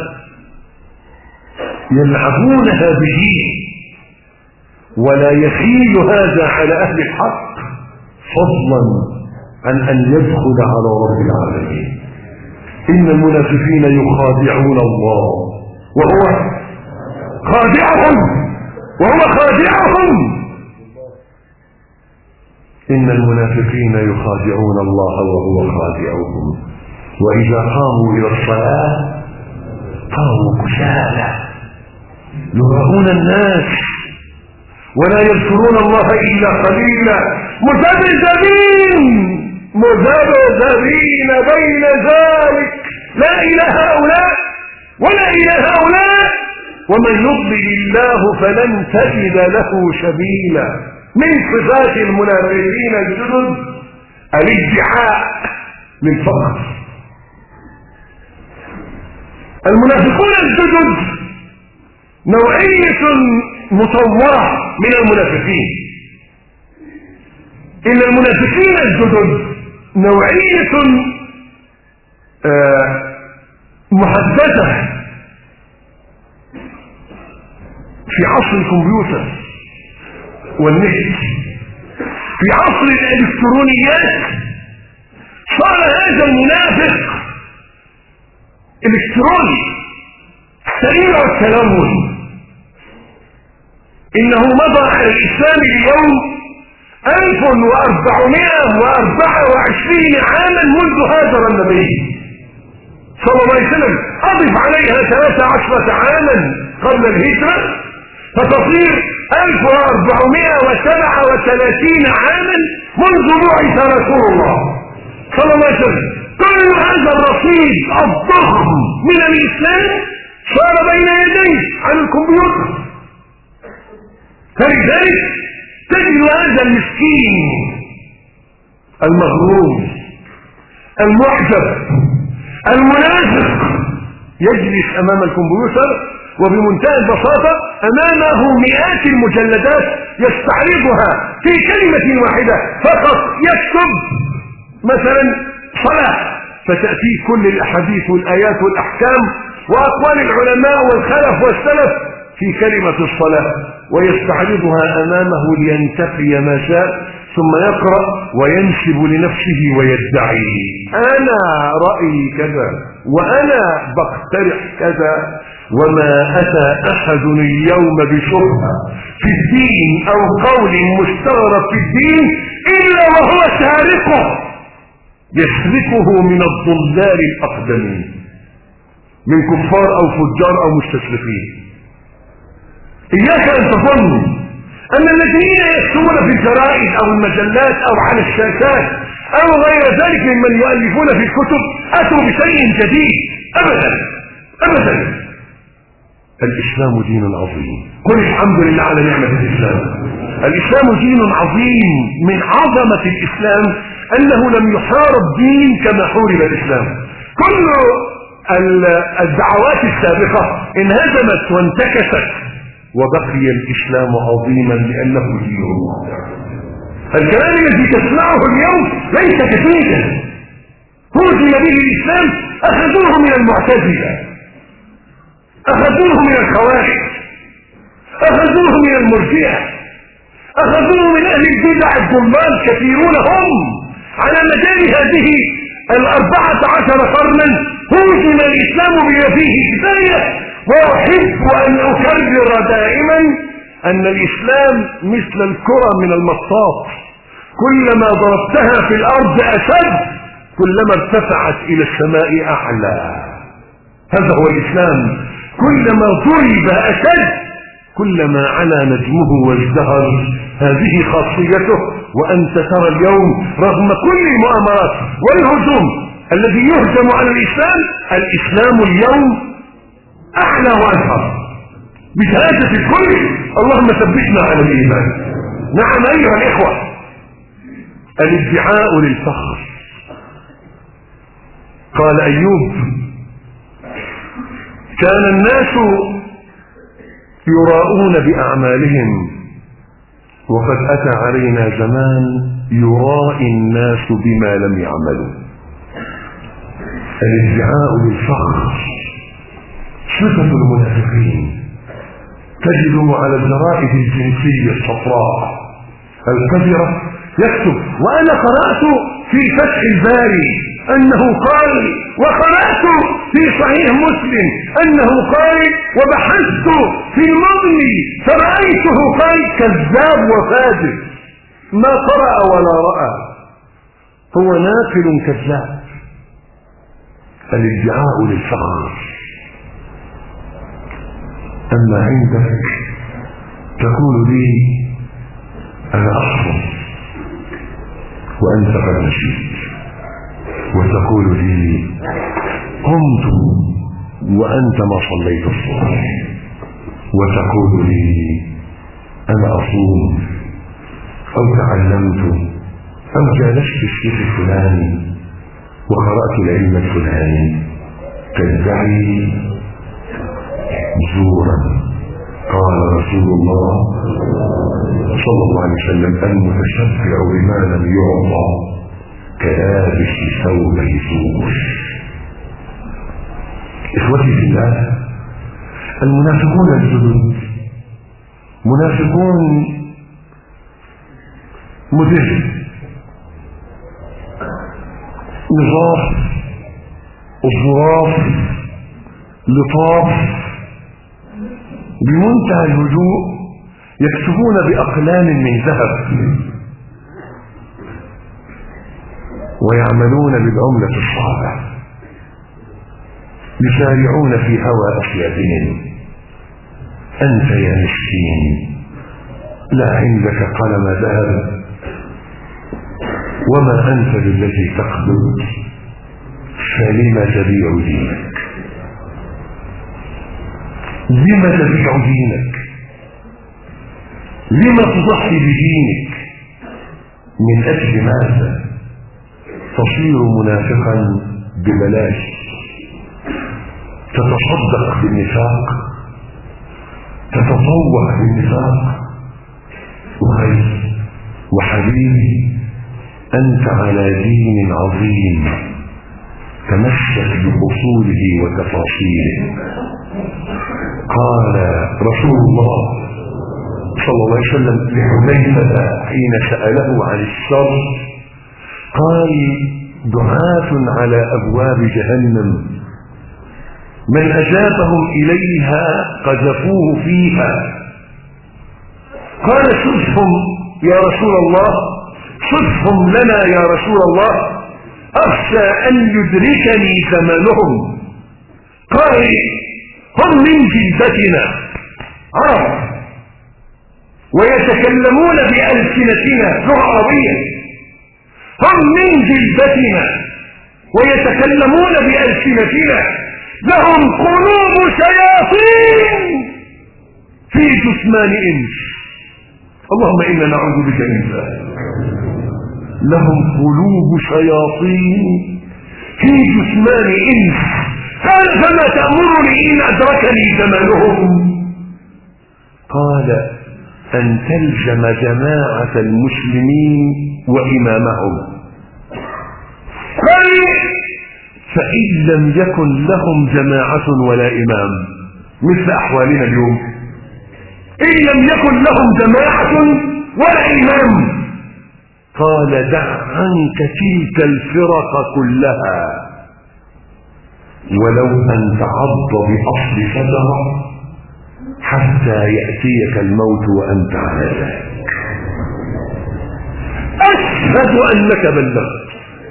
يلعبونها بدين، ولا يخيل هذا على أهل الحق فضلا عن أن يدخل على رب العالمين. إن المنافقين يخادعون الله وهو خادعهم وهو خادعهم. إن المنافقين يخادعون الله وهو خادعهم، وإذا قاموا إلى الصلاة قاموا كسالى يراءون الناس ولا يذكرون الله إلا قليلا، مذبذبين مذبذبين بين ذلك، لا إلى هؤلاء ولا إلى هؤلاء، ومن يضلل الله فلن تجد له سبيلا. من صفات المنافقين الجدد الادعاء للفقر. المنافقون الجدد نوعية مطورة من المنافقين. إن المنافقين الجدد نوعية آه محدثة في عصر الكمبيوتر والنت، في عصر الإلكترونيات صار هذا المنافق إلكتروني سريع التلون. إنه مضى على الإسلام اليوم ألف وأربعمائة وأربعة وعشرين عاما منذ هاجر النبي صلى الله عليه وسلم، أضف عليها ثلاثة عشرة عاما قبل الهجرة فتصير ألف وأربعمائة وسبعة وثلاثين عاما منذ بعث رسول الله صلى الله عليه وسلم. كل هذا الرصيد الضخم من الإسلام صار بين يديه على الكمبيوتر. فلذلك تجد هذا المسكين المغرور المعجب المنافق يجلس أمام الكمبيوتر وبمنتهى البساطة أمامه مئات المجلدات يستعرضها في كلمة واحدة فقط. يكتب مثلا صلاة فتأتي كل الأحاديث والآيات والأحكام وأقوال العلماء والخلف والسلف في كلمة الصلاة ويستعرضها أمامه لينتقي ما شاء، ثم يقرأ وينسب لنفسه ويدعي أنا رأيي كذا وأنا بقترح كذا. وما أتى أحد اليوم بشبهة في الدين أو قول مستغرب في الدين إلا وهو سارقه يسرقه من الضلال الأقدمين من كفار أو فجار أو مستشرقين. إياك أن تظن أن الذين يكتبون في الجرائد أو المجلات أو على الشاشات أو غير ذلك ممن يؤلفون في الكتب أتوا بشيء جديد. أبدا أبدا. الإسلام دين عظيم. قل الحمد لله على نعمة الإسلام. الإسلام دين عظيم. من عظمة الإسلام أنه لم يحارب دين كما حورب الإسلام. كل الدعوات السابقة انهزمت وانتكست وبقي الإسلام عظيما لأنه دين الله. الكلام الذي تسمعه اليوم ليس جديدا، هزم به الإسلام. أخذوه من المعتزلة، أخذوه من الخوارج، أخذوه من المرجئة، أخذوه من أهل البدع الضلال كثيرون هم على مجال هذه الأربعة عشر قرنا. هزم الإسلام بما فيه كفاية. وأحب أن أكرر دائما أن الإسلام مثل الكرة من المطاط، كلما ضربتها في الأرض أشد كلما ارتفعت إلى السماء أعلى. هذا هو الإسلام. كلما ضرب أشد كلما علا نجمه وازدهر. هذه خاصيته. وأنت ترى اليوم رغم كل المؤامرات والهجوم الذي يهجم على الإسلام، الإسلام اليوم أعلى وأظهر بشهادة الكل. اللهم ثبتنا على الإيمان. نعم أيها الإخوة، الادعاء للفخر. قال أيوب: كان الناس يراؤون بأعمالهم، وقد أتى علينا زمان يرائي الناس بما لم يعملوا. الادعاء للفخر صفة المنافقين. تجده على الجرائد الجنسية الصفراء الكبيرة يكتب: وأنا قرأت في فتح الباري أنه قال، وقرأت في صحيح مسلم أنه قال، وبحثت في المغني فرأيته قال. كذاب وفاجر، ما قرأ ولا رأى، هو ناقل كذاب. الادعاء للفخر. أما عندك تقول لي: أنا أحفظ وأنت قد نسيت، وتقول لي: قمت وأنت ما صليت الصبح، وتقول لي: أنا أصوم، أو تعلمت، أو جالست الشيخ الفلاني وقرأت العلم الفلاني. تدعي زورا. قال رسول الله صلى الله عليه وسلم: المتشفع بما لم يعطى كلابس ثوب زور. إخوتي في الله، المنافقون الجدد منافقون مدهش، نظاف وظراف لطاف بمنتهى الهدوء، يكتبون بأقلام من ذهب ويعملون بالعملة الصعبة، يسارعون في هوى أثيابهم. أنت يا مسكين لا عندك قلم ذهب، وما أنت بالذي تقبض، فلم تبيع دينك؟ لم تبيع دينك؟ لم تضحي بدينك؟ من أجل ماذا؟ تصير منافقا ببلاش، تتصدق بالنفاق، تتطوع بالنفاق. وخير وحبيبي، أنت على دين عظيم، تمسك بأصوله وتفاصيله. قال رسول الله صلى الله عليه وسلم لحذيفة حين سأله عن الشر، قال: دعاة على أبواب جهنم، من أجابهم إليها قذفوه فيها. قال: صدهم يا رسول الله، صدهم لنا يا رسول الله، أخشى أن يدركني زمانهم. قال: هم من جلدتنا عرب ويتكلمون بألسنتنا لغة عربية، هم من جلدتنا ويتكلمون بألسنتنا، لهم قلوب شياطين في جثمان إنس. اللهم إنا نعوذ بك من ذلك. لهم قلوب شياطين في جثمان إنس. قال: فما تأمرني إن أدركني زمانهم؟ قال: أن تلزم جماعة المسلمين وإمامهم. قال: فإن لم يكن لهم جماعة ولا إمام، مثل أحوالنا اليوم، إن لم يكن لهم جماعة ولا إمام، قال: دع عنك تلك الفرق كلها، ولو أن تعض بأصل شجرة حتى يأتيك الموت وأنت على ذلك. أشهد أنك بلغت.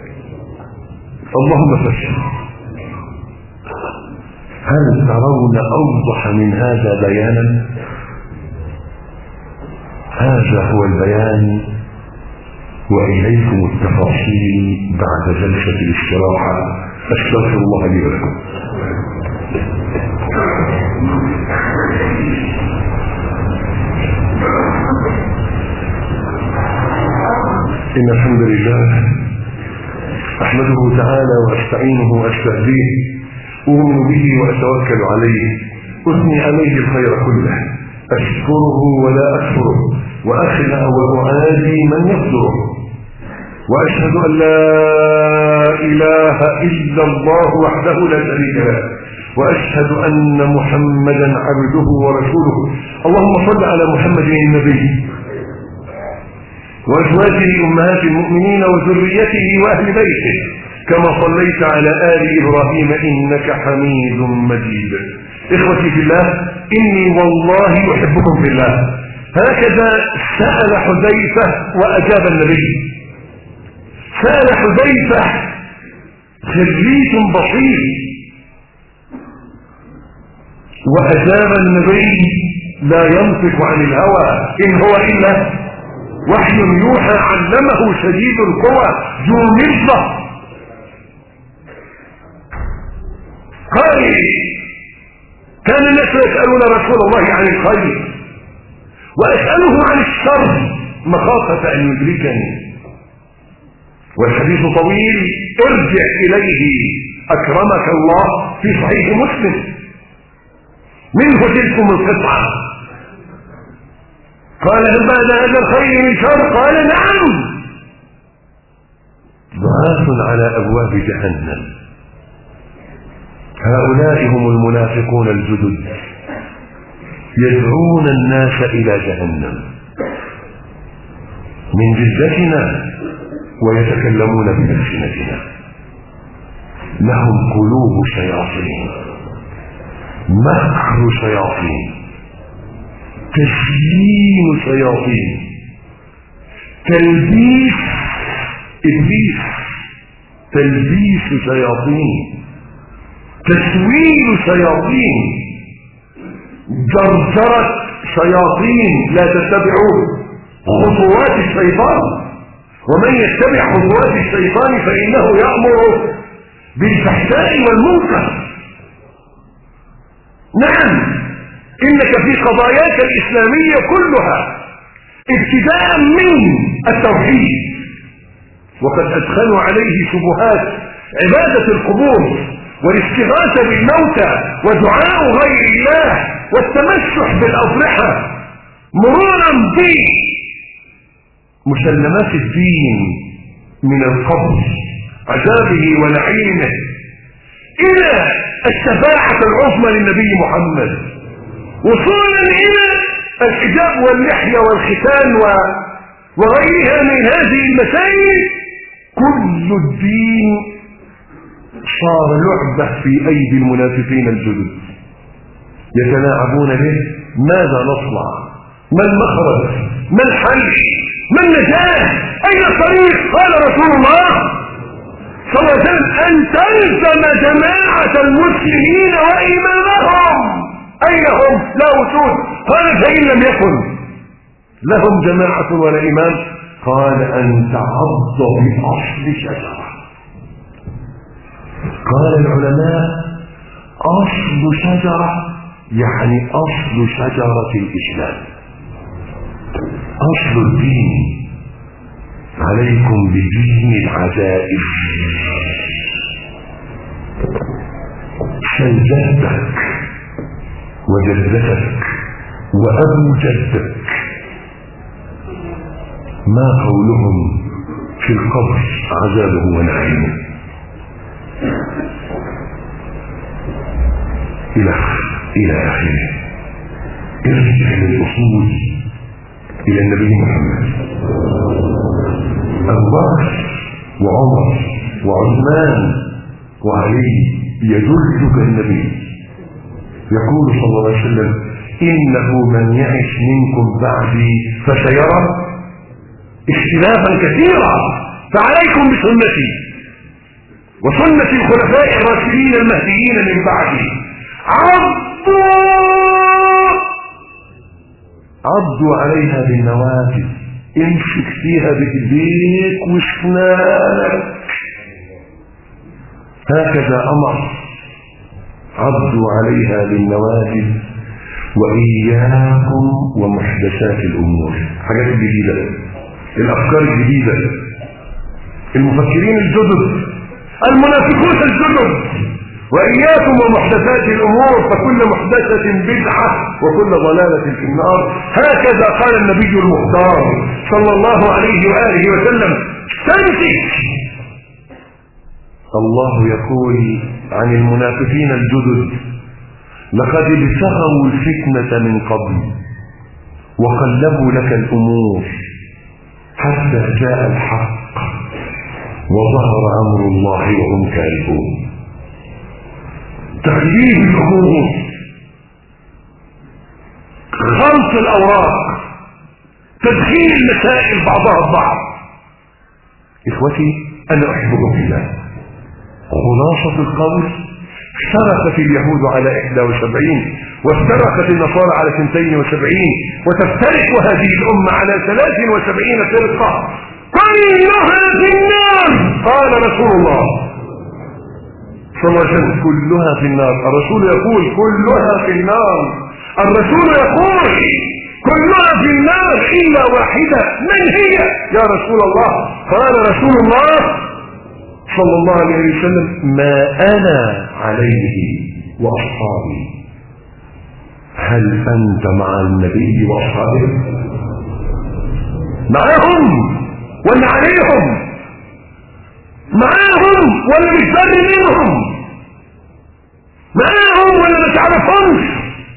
اللهم فاشهد. هل ترون أوضح من هذا بيانا؟ هذا هو البيان، وإليكم التفاصيل بعد جلسة الاستراحة. أستغفر الله لي ولكم. إن الحمد لله أحمده تعالى وأستعينه وأستهديه، أؤمن به وأتوكل عليه، أثني عليه الخير كله، أشكره ولا أكفره، وأخلع وأعادي من يصدره، وأشهد أن لا إله إلا الله وحده لا شريك له، وأشهد أن محمدا عبده ورسوله. اللهم صل على محمد النبي وأزواجه أمهات المؤمنين وذريته وأهل بيته، كما صليت على آل إبراهيم إنك حميد مجيد. إخوتي في الله، إني والله يحبكم في الله. هكذا سأل حذيفة وأجاب النبي. سأل حذيفة خريج بصير، وأجاب النبي لا ينطق عن الهوى إن هو إلا وحي يوحى، علمه شديد القوى ذو مرة. قال: كان الناس يسألون رسول الله عن الخير وأسأله عن الشر مخافة أن يدركني. والحديث طويل، ارجع إليه أكرمك الله في صحيح مسلم، منه تلكم القطعة. قال: هل بعد هذا الخير من شر؟ قال: نعم. ضعاف على أبواب جهنم، هؤلاء هم المنافقون الجدد، يدعون الناس إلى جهنم من جلدتنا ويتكلمون بألسنتنا. لهم قلوب شياطين، مكر شياطين، تزيين شياطين، تلبيس إبليس، تلبيس شياطين، تسويل شياطين، جرجرة شياطين. لا تتبعوا خطوات الشيطان، ومن يتبع خطوات الشيطان فإنه يأمر بالفحشاء والمنكر. نعم، إنك في قضاياك الإسلامية كلها ابتداء من التوحيد، وقد أدخلوا عليه شبهات عبادة القبور والاستغاثة بالموتى ودعاء غير الله والتمسح بالأضرحة، مرورا بمسلمات الدين من القبر عذابه ونعيمه إلى الشفاعة العظمى للنبي محمد، وصولا إلى الحجاب واللحية والختان وغيرها من هذه المسائل. كل الدين صار لعبة في أيدي المنافقين الجدد، يتلاعبون به. ماذا نصنع؟ ما المخرج؟ ما الحل؟ ما النجاة؟ أين الطريق؟ قال رسول الله صلى الله عليه وسلم: أن تلزم جماعة المسلمين وإمامهم. أين هم؟ لا وجود. قال: فإن لم يكن لهم جماعة ولا إمام، قال: أن تعض بأصل شجرة. قال العلماء: أصل شجرة يعني أصل شجرة الإسلام، أصل الدين. عليكم بدين العزائز. سل جدك وجدتك وأبو جدك ما قولهم في القبر عذابه ونعيمه. إلى إلى آخره. ارجع للأصول إلى النبي محمد. أبو بكر وعمر وعثمان وعلي يدلك النبي، يقول صلى الله عليه وسلم: إنه من يعش منكم بعدي فسيرى اختلافا كثيرا، فعليكم بسنتي وسنة الخلفاء الراشدين المهديين من بعدي، عضوا عضوا عليها بالنواجذ، امسك فيها بايديك واسنانك، هكذا امر. عضوا عليها بالنواجذ واياكم ومحدثات الامور، حاجات جديده، الافكار الجديده، المفكرين الجدد، المنافقون الجدد. واياكم ومحدثات الامور فكل محدثه بدعه وكل ضلاله في النار. هكذا قال النبي المختار صلى الله عليه واله وسلم. استمسك. الله يقول عن المنافقين الجدد: لقد ابتغوا الفتنه من قبل وقلبوا لك الامور حتى جاء الحق وظهر امر الله وهم كارهون. تقليب الامور، خلط الاوراق، تدخين المسائل بعضها البعض. اخوتي انا احبكم في الله. خلاصه القول: افترقت اليهود على احدى وسبعين وافترقت النصارى على اثنتين وسبعين وتفترق هذه الامه على ثلاث وسبعين فرقه كلها في النار. قال رسول الله صلى الله عليه وسلم: كلها في النار. الرسول يقول كلها في النار. الرسول يقول كلها في النار الا واحده. من هي يا رسول الله؟ قال رسول الله صلى الله عليه وسلم: ما انا عليه واصحابي. هل انت مع النبي واصحابه؟ معهم ولا عليهم؟ معاهم ولا بتبري منهم؟ معاهم ولا ما تعرفهمش؟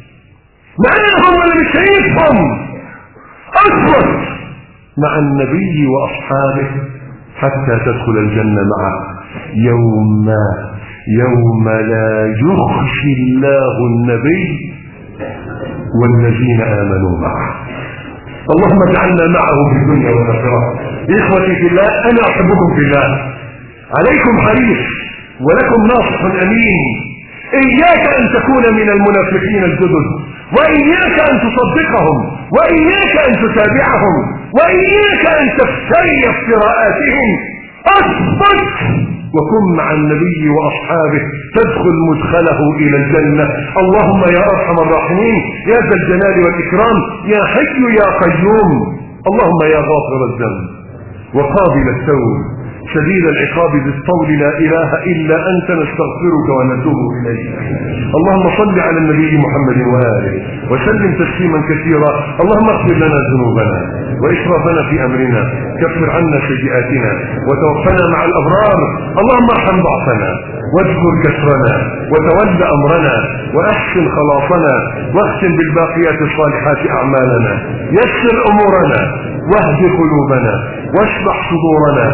معاهم ولا مش شايفهم؟ اثبت مع النبي واصحابه حتى تدخل الجنه معه يوم يوم لا يخزي الله النبي والذين امنوا معه. اللهم اجعلنا معه في الدنيا والاخره. اخوتي في الله انا احبكم في الله. عليكم حريص ولكم ناصح امين. اياك ان تكون من المنافقين الجدد، واياك ان تصدقهم، واياك ان تتابعهم، واياك ان تفتري افتراءاتهم. اثبت وكن مع النبي واصحابه تدخل مدخله الى الجنه. اللهم يا ارحم الراحمين يا ذا الجلال والاكرام يا حي يا قيوم. اللهم يا غافر الذنب وقابل التوب شديد العقاب ذي الطول لا اله الا انت نستغفرك ونتوب اليك. اللهم صل على النبي محمد واله وسلم تسليما كثيرا. اللهم اغفر لنا ذنوبنا واسرافنا في امرنا، كفر عنا سيئاتنا وتوفنا مع الابرار. اللهم ارحم ضعفنا واذكر كسرنا وتول امرنا واحسن خلاصنا واختم بالباقيات الصالحات اعمالنا. يسر امورنا واهد قلوبنا واشرح صدورنا.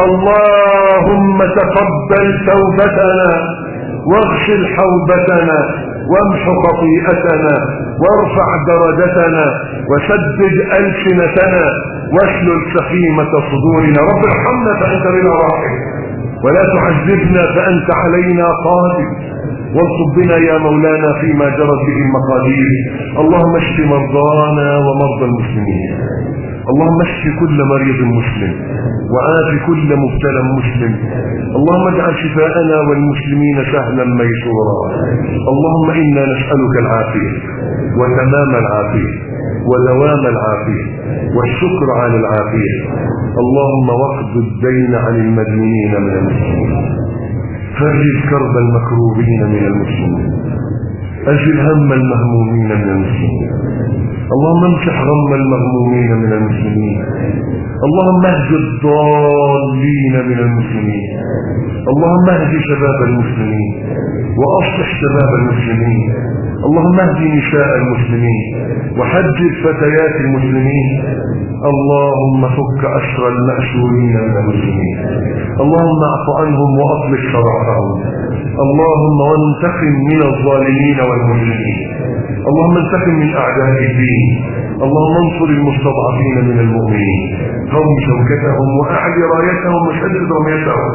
اللهم تقبل توبتنا واغسل حوبتنا وامح خطيئتنا وارفع درجتنا وسدد ألسنتنا واسلل سخيمة صدورنا. رب ارحمنا فأنت بنا راحم ولا تعذبنا فأنت علينا قادر. والطب بنا يا مولانا فيما جرت به المقادير. اللهم اشف مرضانا ومرضى المسلمين. اللهم اشف كل مريض مسلم وعاف كل مبتلى مسلم. اللهم اجعل شفاءنا والمسلمين سهلا ميسورا. اللهم انا نسألك العافية وتمام العافية ودوام العافية والشكر على العافية. اللهم واقض الدين عن المدينين من المسلمين، فرج كرب المكروبين من المسلمين، أزل هم المهمومين من المسلمين. اللهم امسح غم المغمومين من المسلمين. اللهم اهد الضالين من المسلمين. اللهم اهد شباب المسلمين واصلح شباب المسلمين. اللهم اهد نساء المسلمين وحجب فتيات المسلمين. اللهم فك أسر المأسورين من المسلمين. اللهم اعف عنهم واطلق شرعهم. اللهم وانتقم من الظالمين والمجرمين. اللهم انتقم من اعداء الدين. اللهم انصر المستضعفين من المؤمنين، قوم شوكتهم واعل رايتهم وشدد رميتهم.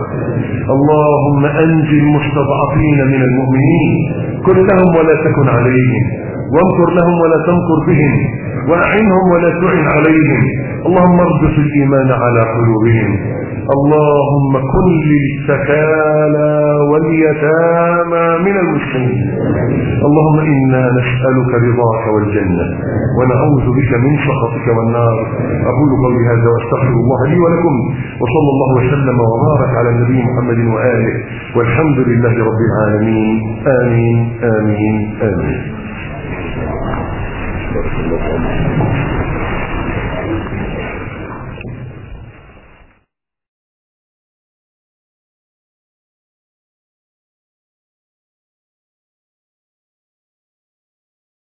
اللهم انجي المستضعفين من المؤمنين كلهم ولا تكن عليهم. وامكر لهم ولا تمكر بهم، وأعنهم ولا تعن عليهم. اللهم اربط الإيمان على قلوبهم. اللهم كن للسكالى واليتامى من المسلمين. اللهم إنا نسألك رضاك والجنة ونعوذ بك من سخطك والنار. أقول قولي هذا واستغفر الله لي ولكم، وصلى الله وسلم وبارك على النبي محمد وآله، والحمد لله رب العالمين. آمين آمين آمين.